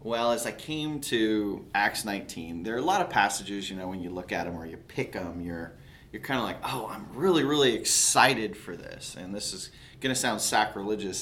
Well, as I came to Acts 19, there are a lot of passages, when you look at them or you pick them, you're kind of like, oh, I'm really, really excited for this. And this is going to sound sacrilegious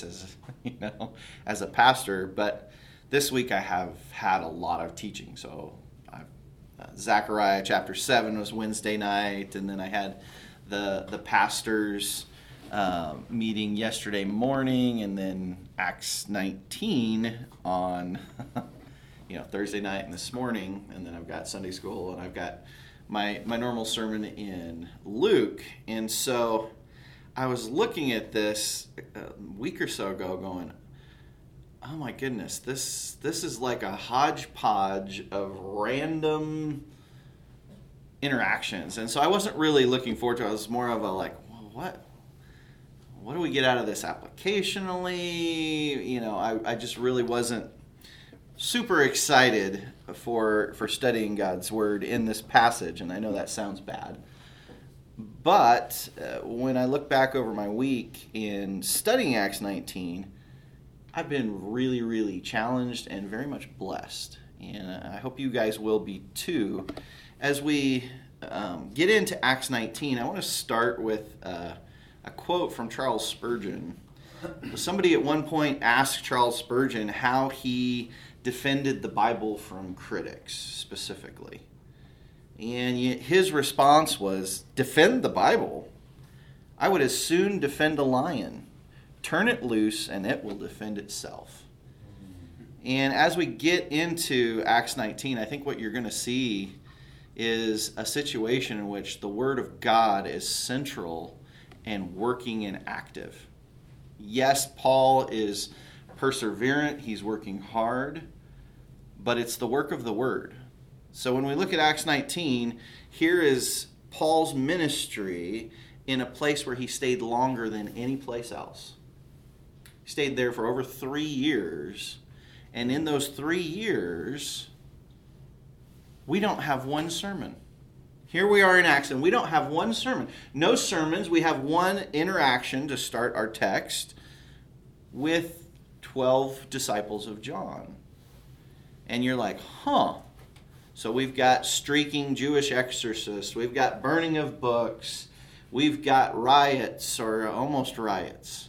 as a pastor, but this week I have had a lot of teaching. So Zechariah chapter 7 was Wednesday night, and then I had the pastors meeting yesterday morning, and then Acts 19 on Thursday night and this morning, and then I've got Sunday school, and I've got my normal sermon in Luke. And so I was looking at this a week or so ago going, oh my goodness, this is like a hodgepodge of random interactions. And so I wasn't really looking forward to it. I was more of a like, well, what do we get out of this applicationally? I just really wasn't super excited for studying God's Word in this passage. And I know that sounds bad. But when I look back over my week in studying Acts 19, I've been really, really challenged and very much blessed. And I hope you guys will be too. As we get into Acts 19, I want to start with a quote from Charles Spurgeon. Somebody at one point asked Charles Spurgeon how he defended the Bible from critics specifically. And his response was, defend the Bible? I would as soon defend a lion. Turn it loose and it will defend itself. And as we get into Acts 19, I think what you're going to see is a situation in which the Word of God is central and working and active. Yes, Paul is perseverant, he's working hard, but it's the work of the Word. So when we look at Acts 19, here is Paul's ministry in a place where he stayed longer than any place else. He stayed there for over 3 years, and in those 3 years, we don't have one sermon. Here we are in Acts, and we don't have one sermon. No sermons. We have one interaction to start our text with 12 disciples of John. And you're like, huh. So we've got streaking Jewish exorcists. We've got burning of books. We've got riots or almost riots.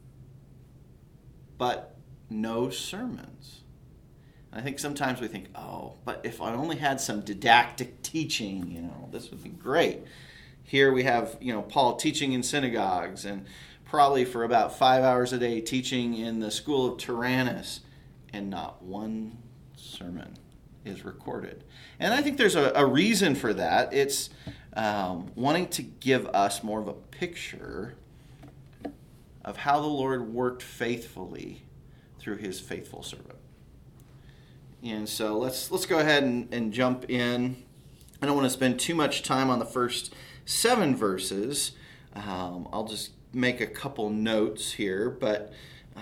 But no sermons. I think sometimes we think, oh, but if I only had some didactic teaching, this would be great. Here we have, Paul teaching in synagogues and probably for about 5 hours a day teaching in the school of Tyrannus, and not one sermon is recorded. And I think there's a reason for that. It's wanting to give us more of a picture of how the Lord worked faithfully through his faithful servant. And so let's go ahead and jump in. I don't want to spend too much time on the first 7 verses. I'll just make a couple notes here, but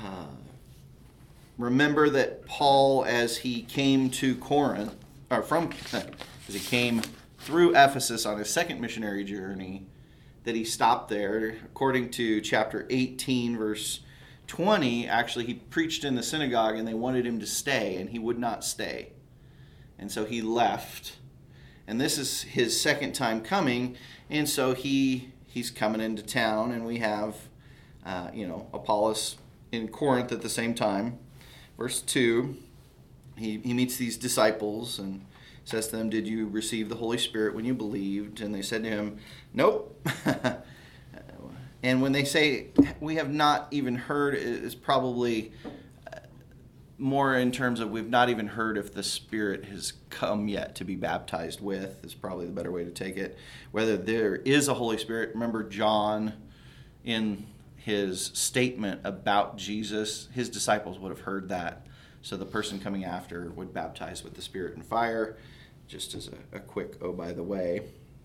remember that Paul, as he came to Corinth, as he came through Ephesus on his second missionary journey, that he stopped there. According to chapter 18, verse 20, actually he preached in the synagogue and they wanted him to stay, and he would not stay. And so he left. And this is his second time coming, and so he's coming into town, and we have Apollos in Corinth at the same time. Verse 2, he meets these disciples and says to them, did you receive the Holy Spirit when you believed? And they said to him, nope. And when they say, we have not even heard, is probably more in terms of we've not even heard if the Spirit has come yet to be baptized with, is probably the better way to take it. Whether there is a Holy Spirit. Remember John, in his statement about Jesus, his disciples would have heard that. So the person coming after would baptize with the Spirit and fire, just as a quick, oh, by the way.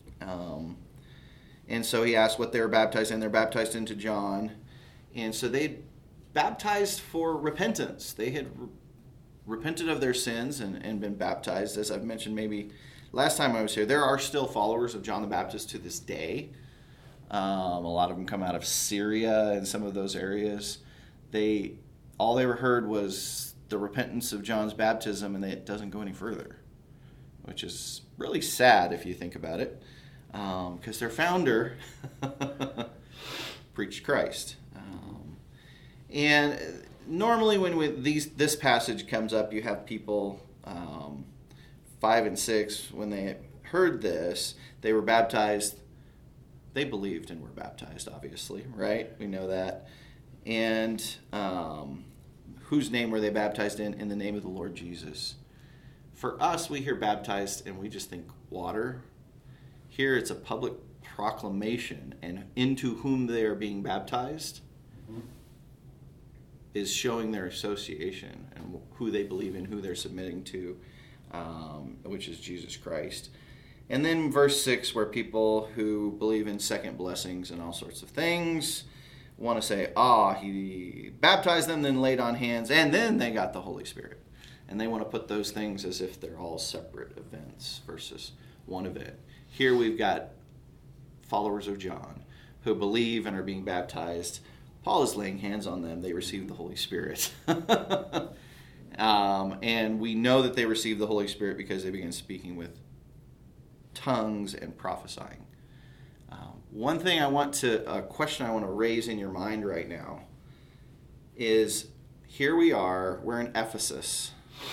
And so he asked what they were baptized in. They're baptized into John. And so they baptized for repentance. They had repented of their sins and been baptized. As I've mentioned maybe last time I was here, there are still followers of John the Baptist to this day. A lot of them come out of Syria and some of those areas. All they heard was the repentance of John's baptism, and it doesn't go any further, which is really sad if you think about it, because their founder preached Christ. And normally when this passage comes up, you have people 5 and 6, when they heard this, they were baptized. They believed and were baptized, obviously, right? We know that. And whose name were they baptized in? In the name of the Lord Jesus. For us, we hear baptized and we just think water. Here it's a public proclamation, and into whom they are being baptized is showing their association and who they believe in, who they're submitting to, which is Jesus Christ. And then verse 6, where people who believe in second blessings and all sorts of things want to say, he baptized them, then laid on hands, and then they got the Holy Spirit. And they want to put those things as if they're all separate events versus one event. Here we've got followers of John who believe and are being baptized. Paul is laying hands on them. They receive the Holy Spirit. And we know that they received the Holy Spirit because they began speaking with tongues and prophesying. One thing a question I want to raise in your mind right now is, here we're in Ephesus.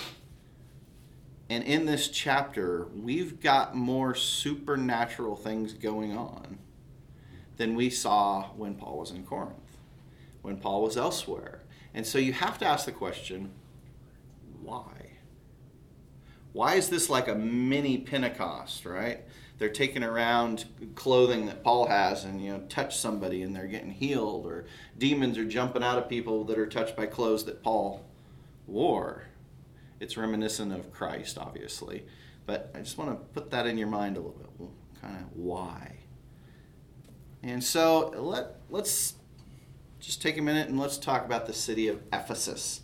And in this chapter, we've got more supernatural things going on than we saw when Paul was in Corinth, when Paul was elsewhere. And so you have to ask the question, why? Why is this like a mini Pentecost, right? They're taking around clothing that Paul has and, touch somebody and they're getting healed, or demons are jumping out of people that are touched by clothes that Paul wore. It's reminiscent of Christ, obviously. But I just want to put that in your mind a little bit. Well, kind of why? And so let's just take a minute and let's talk about the city of Ephesus.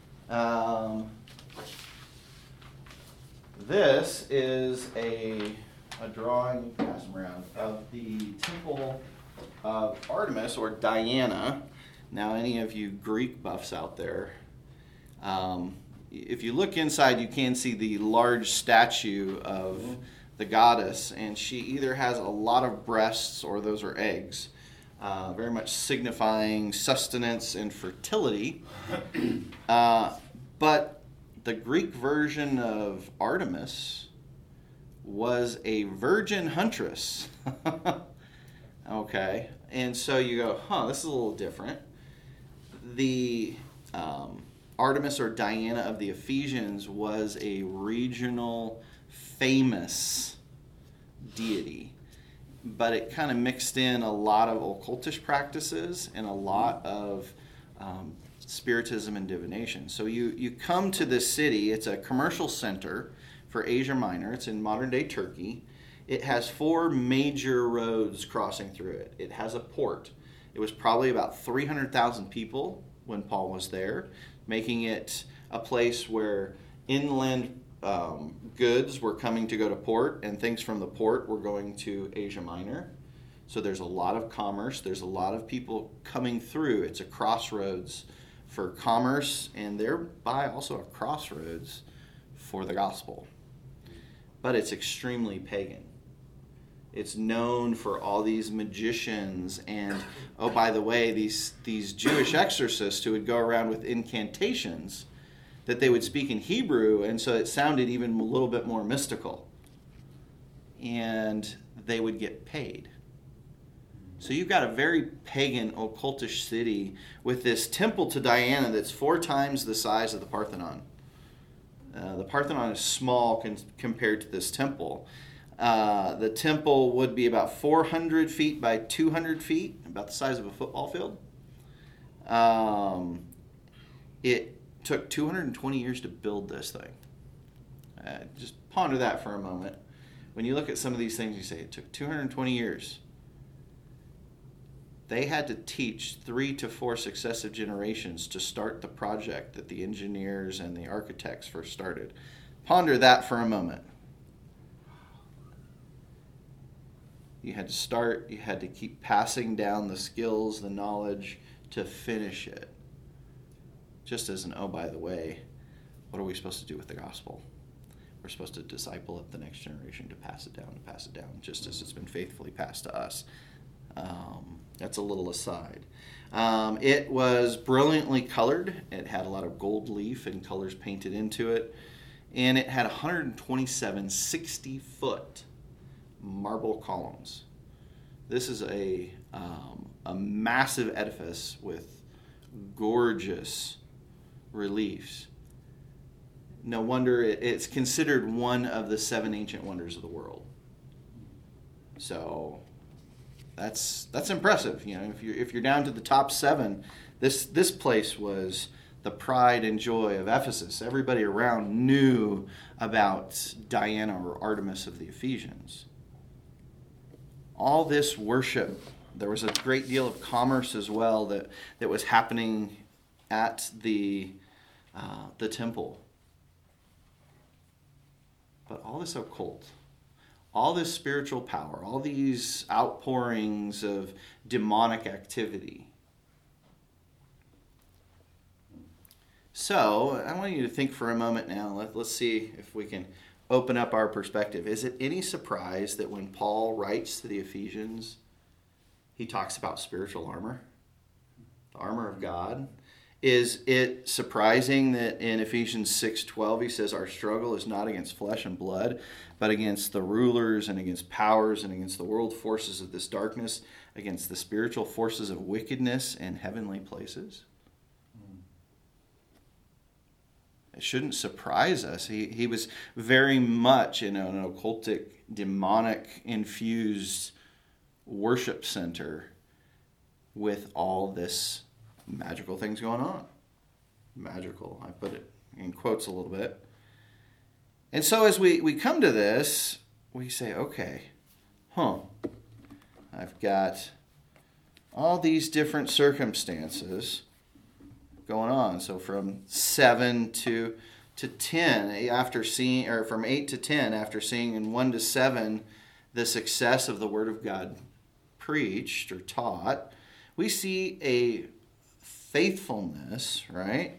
This is a drawing, you can pass them around, of the temple of Artemis, or Diana. Now, any of you Greek buffs out there, if you look inside, you can see the large statue of the goddess, and she either has a lot of breasts or those are eggs, very much signifying sustenance and fertility. But the Greek version of Artemis was a virgin huntress. Okay, and so you go, this is a little different. The Artemis, or Diana of the Ephesians, was a regional famous deity, but it kind of mixed in a lot of occultish practices and a lot of spiritism and divination. So you come to this city. It's a commercial center for Asia Minor. It's in modern-day Turkey. It has 4 major roads crossing through it. It has a port. It was probably about 300,000 people when Paul was there, making it a place where inland goods were coming to go to port, and things from the port were going to Asia Minor. So there's a lot of commerce. There's a lot of people coming through. It's a crossroads for commerce, and thereby also a crossroads for the gospel. But it's extremely pagan. It's known for all these magicians and, by the way, these Jewish exorcists who would go around with incantations that they would speak in Hebrew, and so it sounded even a little bit more mystical. And they would get paid. So you've got a very pagan, occultish city with this temple to Diana that's 4 times the size of the Parthenon. The Parthenon is small compared to this temple. The temple would be about 400 feet by 200 feet, about the size of a football field. It took 220 years to build this thing. Just ponder that for a moment. When you look at some of these things, you say it took 220 years. They had to teach 3 to 4 successive generations to start the project that the engineers and the architects first started. Ponder that for a moment. You had to start, you had to keep passing down the skills, the knowledge to finish it. Just as an by the way, what are we supposed to do with the gospel? We're supposed to disciple up the next generation to pass it down, just as it's been faithfully passed to us. That's a little aside. It was brilliantly colored. It had a lot of gold leaf and colors painted into it. And it had 127 60-foot marble columns. This is a massive edifice with gorgeous reliefs. No wonder it's considered one of the 7 ancient wonders of the world. So that's impressive. You know, if you're down to the top 7, this place was the pride and joy of Ephesus. Everybody around knew about Diana or Artemis of the Ephesians. All this worship, there was a great deal of commerce as well that was happening at the temple. But all this occult, all this spiritual power, all these outpourings of demonic activity. So I want you to think for a moment now. Let's see if we can open up our perspective. Is it any surprise that when Paul writes to the Ephesians, he talks about spiritual armor, the armor of God? Is it surprising that in Ephesians 6:12 he says our struggle is not against flesh and blood, but against the rulers and against powers and against the world forces of this darkness, against the spiritual forces of wickedness in heavenly places? It shouldn't surprise us. He was very much in an occultic, demonic-infused worship center with all this magical things going on. Magical, I put it in quotes a little bit. And so as we come to this, we say, okay, I've got all these different circumstances going on. So from 7 to 10, after seeing, or from 8 to 10, after seeing in 1 to 7 the success of the Word of God preached or taught, we see a faithfulness, right,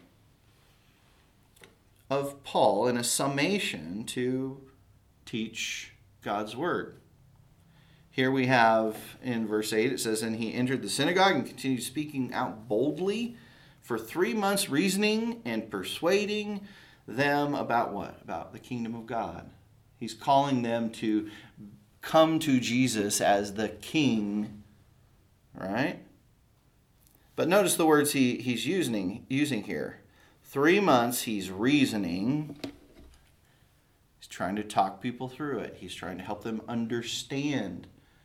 of Paul in a summation to teach God's Word. Here we have in verse 8, it says, and he entered the synagogue and continued speaking out boldly for 3 months, reasoning and persuading them about what? About the kingdom of God. He's calling them to come to Jesus as the King, right? But notice the words he's using here. 3 months he's reasoning. He's trying to talk people through it. He's trying to help them understand.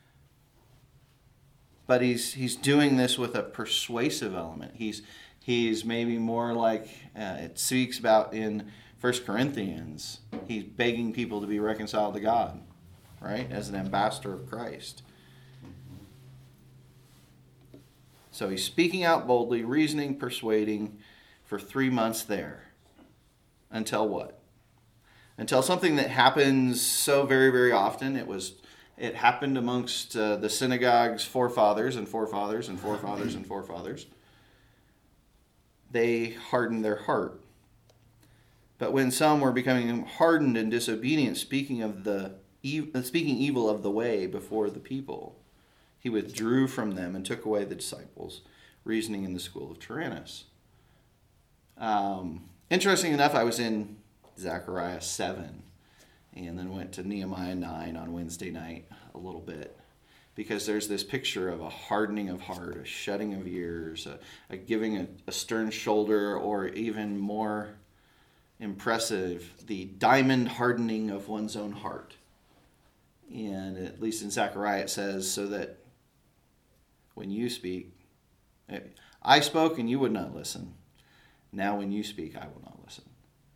But he's doing this with a persuasive element. He's maybe more like it speaks about in 1 Corinthians. He's begging people to be reconciled to God, right? As an ambassador of Christ. So he's speaking out boldly, reasoning, persuading for 3 months there. Until what? Until something that happens so very, very often. It happened amongst the synagogue's forefathers and forefathers and forefathers and forefathers. They hardened their heart. But when some were becoming hardened and disobedient, speaking evil of the way before the people, he withdrew from them and took away the disciples, reasoning in the school of Tyrannus. Interesting enough, I was in Zechariah 7 and then went to Nehemiah 9 on Wednesday night a little bit, because there's this picture of a hardening of heart, a shutting of ears, a giving a stern shoulder, or even more impressive, the diamond hardening of one's own heart. And at least in Zechariah it says, so that when you speak, I spoke and you would not listen. Now when you speak, I will not listen.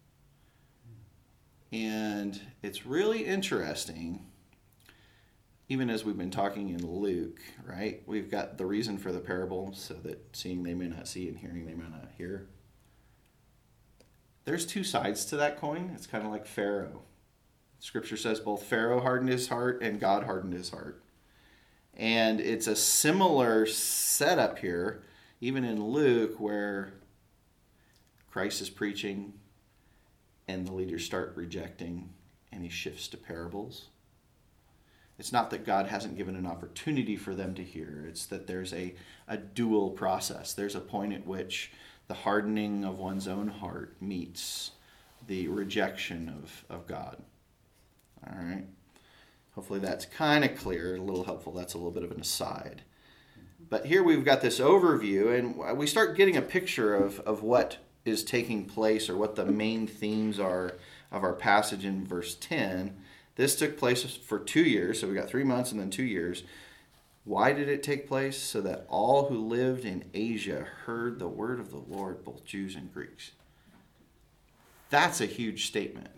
And it's really interesting, even as we've been talking in Luke, right? We've got the reason for the parable, so that seeing they may not see and hearing they may not hear. There's 2 sides to that coin. It's kind of like Pharaoh. Scripture says both Pharaoh hardened his heart and God hardened his heart. And it's a similar setup here, even in Luke, where Christ is preaching and the leaders start rejecting, and he shifts to parables. It's not that God hasn't given an opportunity for them to hear. It's that there's a dual process. There's a point at which the hardening of one's own heart meets the rejection of God. All right? Hopefully that's kind of clear, a little helpful. That's a little bit of an aside. But here we've got this overview, and we start getting a picture of what is taking place or what the main themes are of our passage in verse 10. This took place for 2 years, so we got 3 months and then 2 years. Why did it take place? So that all who lived in Asia heard the word of the Lord, both Jews and Greeks. That's a huge statement.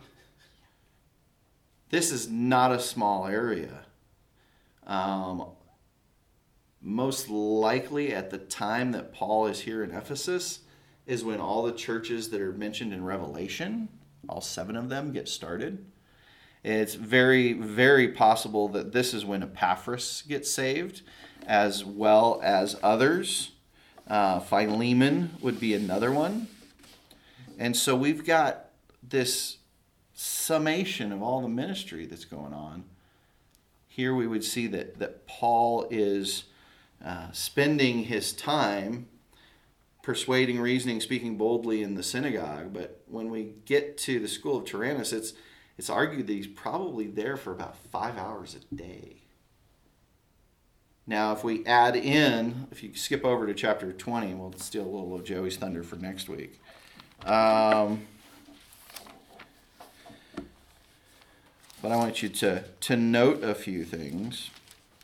This is not a small area. Most likely at the time that Paul is here in Ephesus is when all the churches that are mentioned in Revelation, all 7 of them, get started. It's very, very possible that this is when Epaphras gets saved, as well as others. Philemon would be another one. And so we've got this summation of all the ministry that's going on. Here we would see that Paul is spending his time persuading, reasoning, speaking boldly in the synagogue. But when we get to the school of Tyrannus, it's argued that he's probably there for about 5 hours a day. Now, if we add in, if you skip over to chapter 20, we'll steal a little of Joey's thunder for next week. But I want you to note a few things.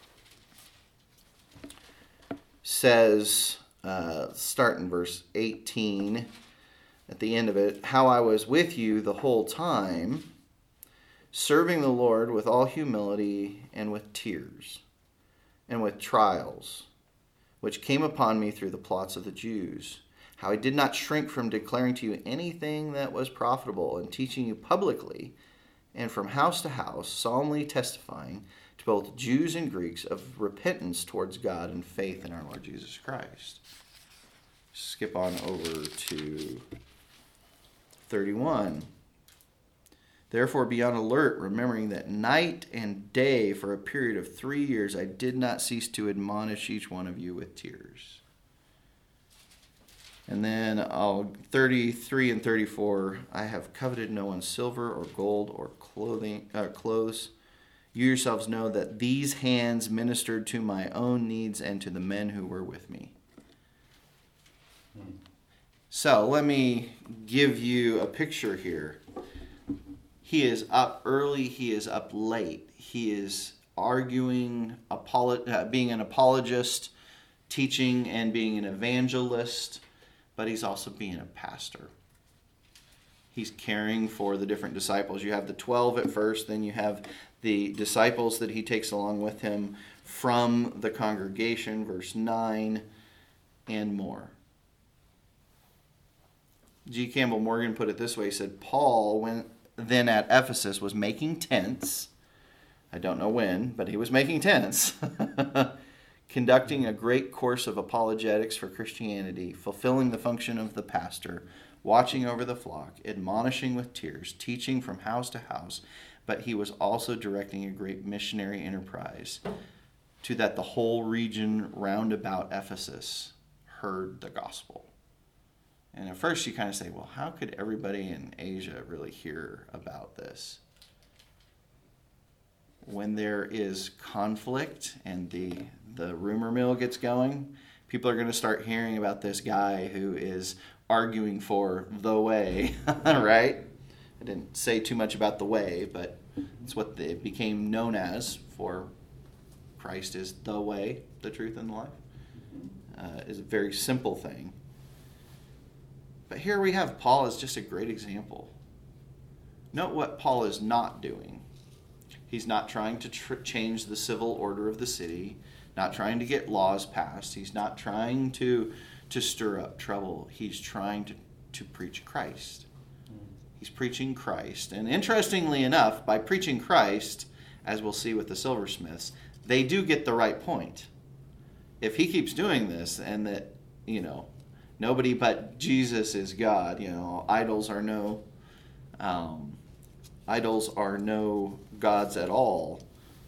Says, start in verse 18, at the end of it, how I was with you the whole time, serving the Lord with all humility and with tears and with trials, which came upon me through the plots of the Jews. How I did not shrink from declaring to you anything that was profitable and teaching you publicly and from house to house, solemnly testifying to both Jews and Greeks of repentance towards God and faith in our Lord Jesus Christ. Skip on over to 31. Therefore be on alert, remembering that night and day for a period of 3 years I did not cease to admonish each one of you with tears. And then 33 and 34, I have coveted no one's silver or gold or clothes. You yourselves know that these hands ministered to my own needs and to the men who were with me. So let me give you a picture here. He is up early, he is up late. He is arguing, being an apologist, teaching and being an evangelist, but he's also being a pastor. He's caring for the different disciples. You have the 12 at first, then you have the disciples that he takes along with him from the congregation, verse 9, and more. G. Campbell Morgan put it this way, he said, Paul, when then at Ephesus, was making tents. I don't know when, but he was making tents. Conducting a great course of apologetics for Christianity, fulfilling the function of the pastor, watching over the flock, admonishing with tears, teaching from house to house. But he was also directing a great missionary enterprise to that the whole region round about Ephesus heard the gospel. And at first you kind of say, well, how could everybody in Asia really hear about this? When there is conflict and the rumor mill gets going, people are going to start hearing about this guy who is arguing for the way, right? I didn't say too much about the way, but it's what it became known as, for Christ is the way, the truth, and the life. Is a very simple thing. But here we have Paul as just a great example. Note what Paul is not doing. He's not trying to change the civil order of the city, not trying to get laws passed. He's not trying to stir up trouble. He's trying to preach Christ. He's preaching Christ. And interestingly enough, by preaching Christ, as we'll see with the silversmiths, they do get the right point. If he keeps doing this and that, nobody but Jesus is God, idols are no idols are no gods at all,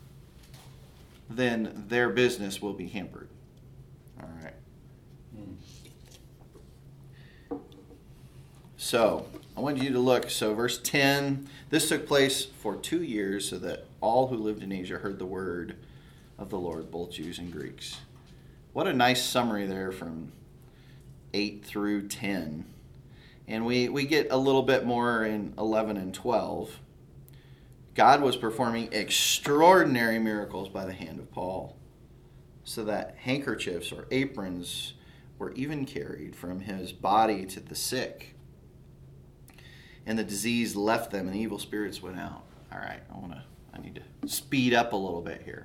then their business will be hampered. All right. So, I want you to look. So, verse 10, this took place for 2 years so that all who lived in Asia heard the word of the Lord, both Jews and Greeks. What a nice summary there from 8 through 10. And we get a little bit more in 11 and 12. God was performing extraordinary miracles by the hand of Paul, so that handkerchiefs or aprons were even carried from his body to the sick. And the disease left them and the evil spirits went out. All right, I need to speed up a little bit here.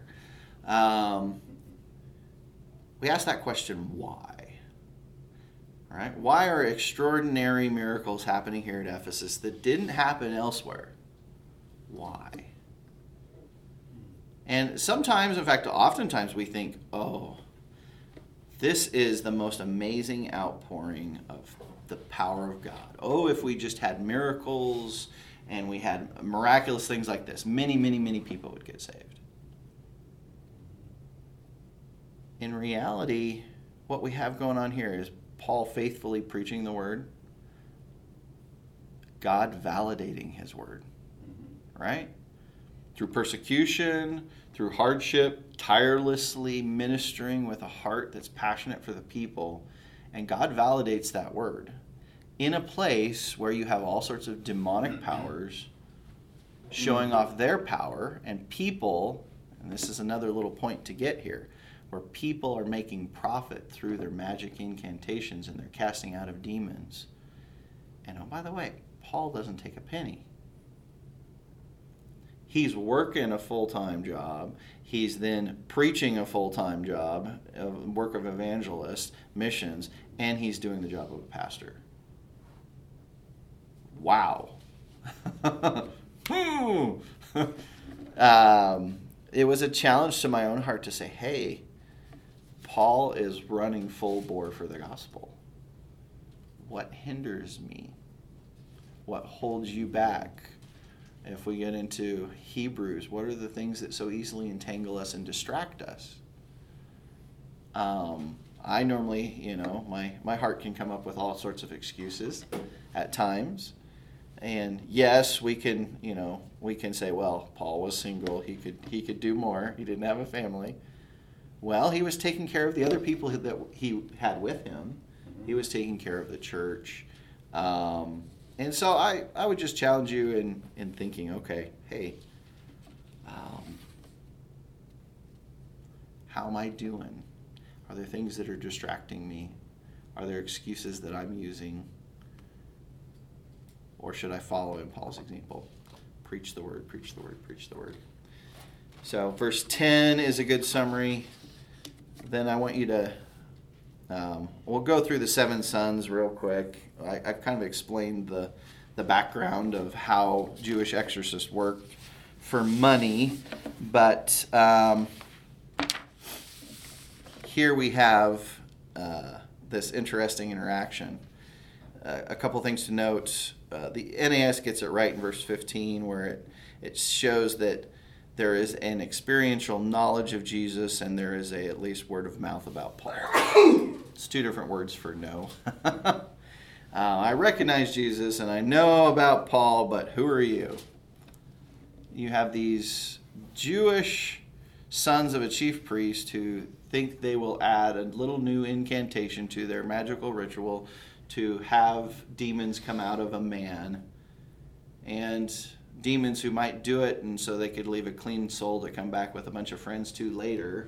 We asked that question, why? All right, why are extraordinary miracles happening here at Ephesus that didn't happen elsewhere? Why? And sometimes, in fact, oftentimes we think, oh, this is the most amazing outpouring of the power of God. Oh, if we just had miracles and we had miraculous things like this, many, many, many people would get saved. In reality, what we have going on here is Paul faithfully preaching the word, God validating his word, right? Through persecution, through hardship, tirelessly ministering with a heart that's passionate for the people, and God validates that word in a place where you have all sorts of demonic powers showing off their power, and people, and this is another little point to get here, where people are making profit through their magic incantations and they're casting out of demons. And oh, by the way, Paul doesn't take a penny. He's working a full-time job. He's then preaching a full-time job, work of evangelist, missions, and he's doing the job of a pastor. Wow. It was a challenge to my own heart to say, hey, Paul is running full bore for the gospel. What hinders me? What holds you back? If we get into Hebrews, what are the things that so easily entangle us and distract us? I normally, my heart can come up with all sorts of excuses at times. And yes, we can say, well, Paul was single. He could do more. He didn't have a family. Well, he was taking care of the other people that he had with him. He was taking care of the church. And so I would just challenge you in thinking, okay, hey, how am I doing? Are there things that are distracting me? Are there excuses that I'm using? Or should I follow in Paul's example? Preach the word, preach the word, preach the word. So verse 10 is a good summary. Then I want you to, we'll go through the 7 sons real quick. I've kind of explained the background of how Jewish exorcists worked for money, but here we have this interesting interaction. A couple things to note. The NAS gets it right in verse 15, where it shows that there is an experiential knowledge of Jesus and there is at least word of mouth about Paul. It's 2 different words for know. I recognize Jesus and I know about Paul, but who are you? You have these Jewish sons of a chief priest who think they will add a little new incantation to their magical ritual to have demons come out of a man, and demons who might do it and so they could leave a clean soul to come back with a bunch of friends to later.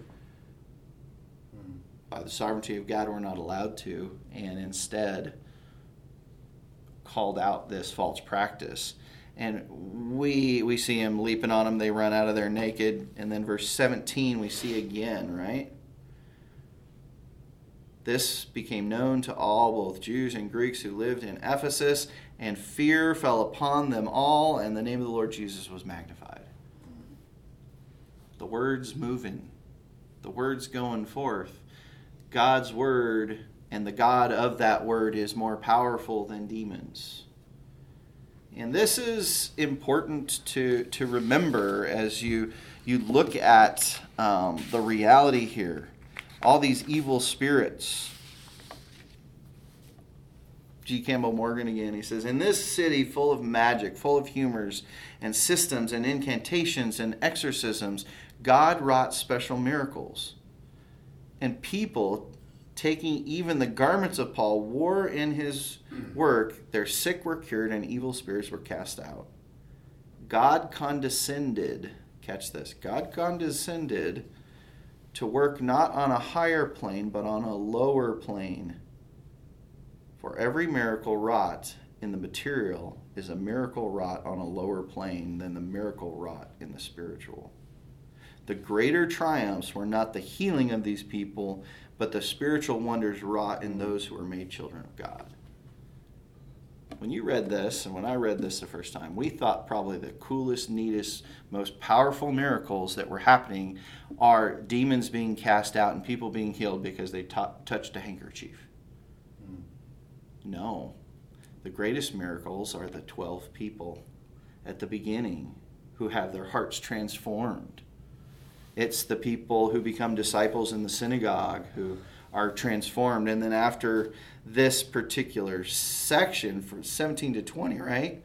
By the sovereignty of God, we're not allowed to, and instead called out this false practice. And we see him leaping on them. They run out of there naked. And then verse 17 we see again, right? This became known to all, both Jews and Greeks who lived in Ephesus, and fear fell upon them all, and the name of the Lord Jesus was magnified. The word's moving. The word's going forth. God's word and the God of that word is more powerful than demons. And this is important to remember as you look at the reality here. All these evil spirits. G. Campbell Morgan again, he says, in this city full of magic, full of humors and systems and incantations and exorcisms, God wrought special miracles. And people, taking even the garments of Paul, wore in his work, their sick were cured and evil spirits were cast out. God condescended, catch this, God condescended to work not on a higher plane, but on a lower plane. For every miracle wrought in the material is a miracle wrought on a lower plane than the miracle wrought in the spiritual. The greater triumphs were not the healing of these people, but the spiritual wonders wrought in those who were made children of God. When you read this, and when I read this the first time, we thought probably the coolest, neatest, most powerful miracles that were happening are demons being cast out and people being healed because they touched a handkerchief. No. The greatest miracles are the 12 people at the beginning who have their hearts transformed. It's the people who become disciples in the synagogue who are transformed. And then after this particular section from 17 to 20, right?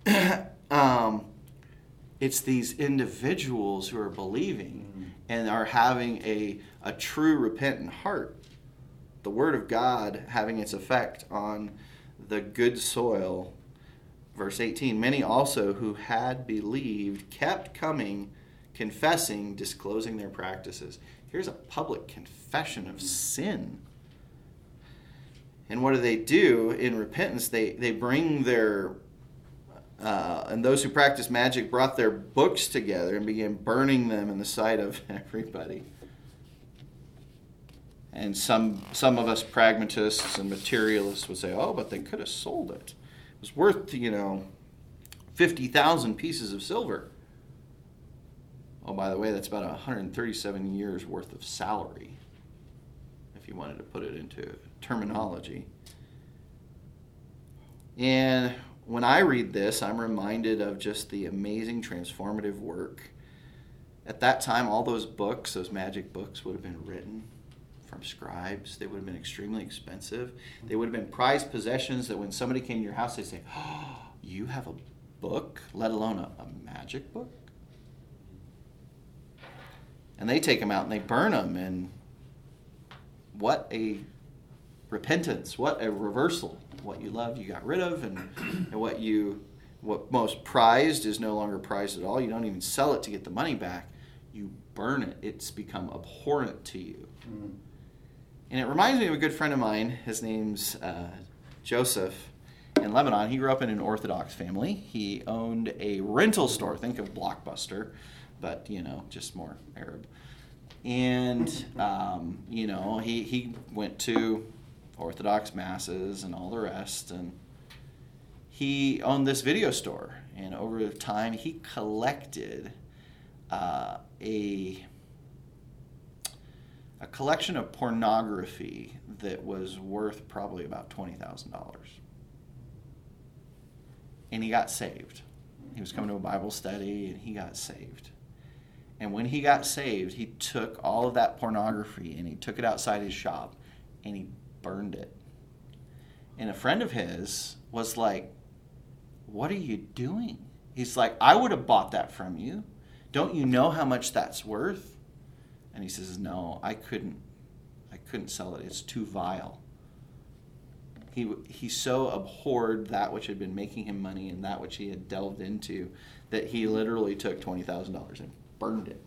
It's these individuals who are believing and are having a true repentant heart. The Word of God having its effect on the good soil. Verse 18, many also who had believed kept coming, confessing, disclosing their practices. Here's a public confession of sin. And what do? In repentance, they bring their, and those who practice magic brought their books together and began burning them in the sight of everybody. And some of us pragmatists and materialists would say, oh, but they could have sold it. It was worth, 50,000 pieces of silver. Oh, by the way, that's about 137 years worth of salary, if you wanted to put it into terminology. And when I read this, I'm reminded of just the amazing transformative work. At that time, all those books, those magic books, would have been written from scribes. They would have been extremely expensive. They would have been prized possessions that when somebody came to your house, they'd say, oh, you have a book, let alone a magic book? And they take them out and they burn them. And what a repentance, what a reversal. What you loved, you got rid of, and what most prized is no longer prized at all. You don't even sell it to get the money back. You burn it. It's become abhorrent to you. Mm. And it reminds me of a good friend of mine. His name's Joseph in Lebanon. He grew up in an Orthodox family. He owned a rental store. Think of Blockbuster, but, just more Arab. And, he went to Orthodox masses and all the rest. And he owned this video store. And over time, he collected a collection of pornography that was worth probably about $20,000. And he got saved. He was coming to a Bible study, and he got saved. And when he got saved, he took all of that pornography, and he took it outside his shop, and he burned it. And a friend of his was like, what are you doing? He's like, I would have bought that from you. Don't you know how much that's worth? And he says, no, I couldn't sell it. It's too vile. He so abhorred that which had been making him money and that which he had delved into that he literally took $20,000 and burned it.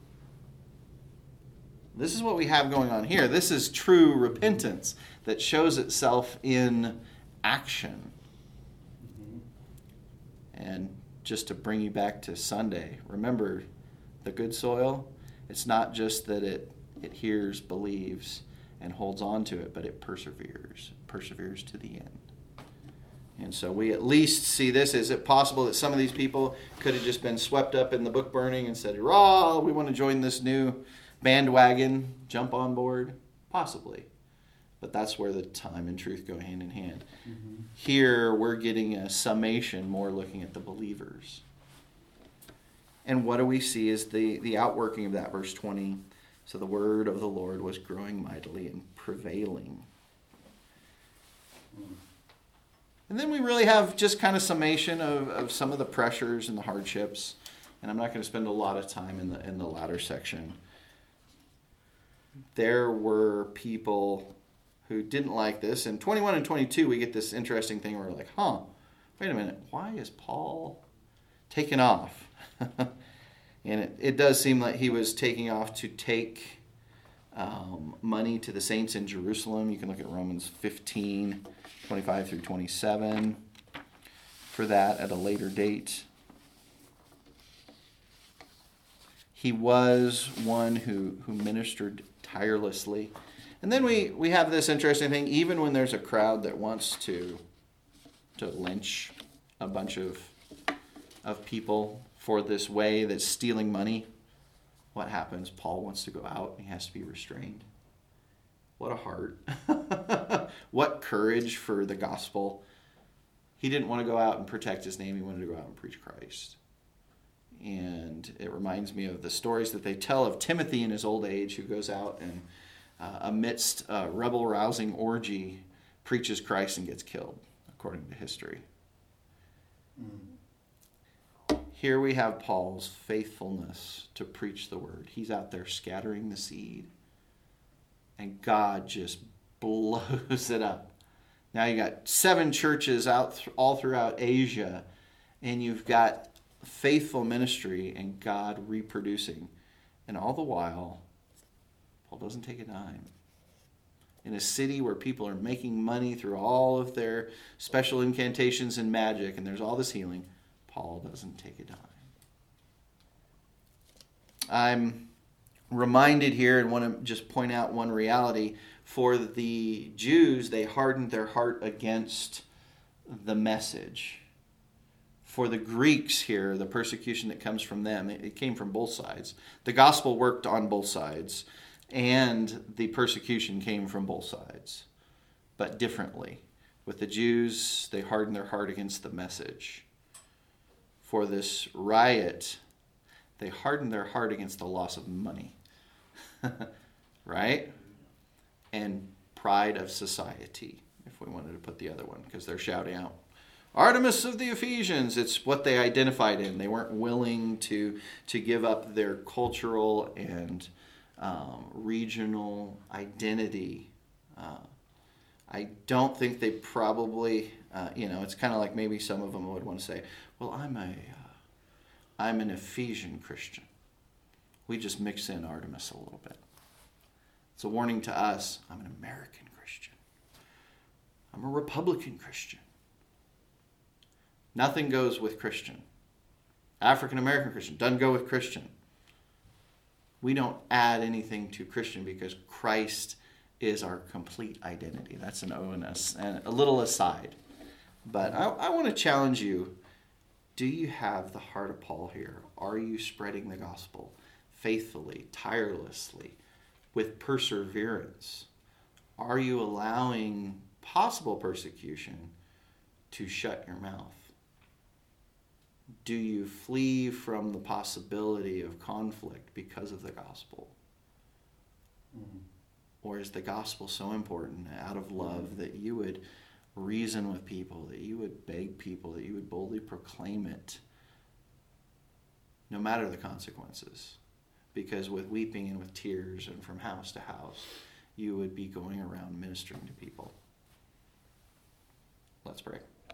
This is what we have going on here. This is true repentance that shows itself in action. Mm-hmm. And just to bring you back to Sunday, remember the good soil? It's not just that it hears, believes, and holds on to it, but it perseveres to the end. And so we at least see this. Is it possible that some of these people could have just been swept up in the book burning and said, hurrah, we want to join this new bandwagon, jump on board? Possibly. But that's where the time and truth go hand in hand. Mm-hmm. Here, we're getting a summation, more looking at the believers. And what do we see is the outworking of that, verse 20. So the word of the Lord was growing mightily and prevailing. And then we really have just kind of summation of some of the pressures and the hardships. And I'm not going to spend a lot of time in the latter section. There were people who didn't like this. In 21 and 22, we get this interesting thing where we're like, wait a minute, why is Paul taking off? And it does seem like he was taking off to take money to the saints in Jerusalem. You can look at Romans 15, 25 through 27 for that at a later date. He was one who ministered tirelessly. And then we have this interesting thing, even when there's a crowd that wants to lynch a bunch of people for this way that's stealing money, what happens? Paul wants to go out and he has to be restrained. What a heart. What courage for the gospel. He didn't want to go out and protect his name. He wanted to go out and preach Christ. And it reminds me of the stories that they tell of Timothy in his old age, who goes out and amidst a rebel-rousing orgy preaches Christ and gets killed, according to history. Here we have Paul's faithfulness to preach the word. He's out there scattering the seed, and God just blows it up. Now you got 7 churches out all throughout Asia, and you've got faithful ministry and God reproducing. And all the while, Paul doesn't take a dime. In a city where people are making money through all of their special incantations and magic, and there's all this healing, Paul doesn't take a dime. I'm reminded here and want to just point out one reality. For the Jews, they hardened their heart against the message. For the Greeks here, the persecution that comes from them, it came from both sides. The gospel worked on both sides, and the persecution came from both sides, but differently. With the Jews, they hardened their heart against the message. For this riot, they hardened their heart against the loss of money. Right? And pride of society, if we wanted to put the other one, because they're shouting out, Artemis of the Ephesians. It's what they identified in. They weren't willing to give up their cultural and regional identity. I don't think they probably, it's kind of like maybe some of them would want to say, well, I'm an Ephesian Christian. We just mix in Artemis a little bit. It's a warning to us. I'm an American Christian. I'm a Republican Christian. Nothing goes with Christian. African American Christian doesn't go with Christian. We don't add anything to Christian because Christ is our complete identity. That's an O&S and a little aside. But I want to challenge you. Do you have the heart of Paul here? Are you spreading the gospel faithfully, tirelessly, with perseverance? Are you allowing possible persecution to shut your mouth? Do you flee from the possibility of conflict because of the gospel? Mm-hmm. Or is the gospel so important out of love that you would reason with people, that you would beg people, that you would boldly proclaim it, no matter the consequences? Because with weeping and with tears and from house to house, you would be going around ministering to people. Let's pray.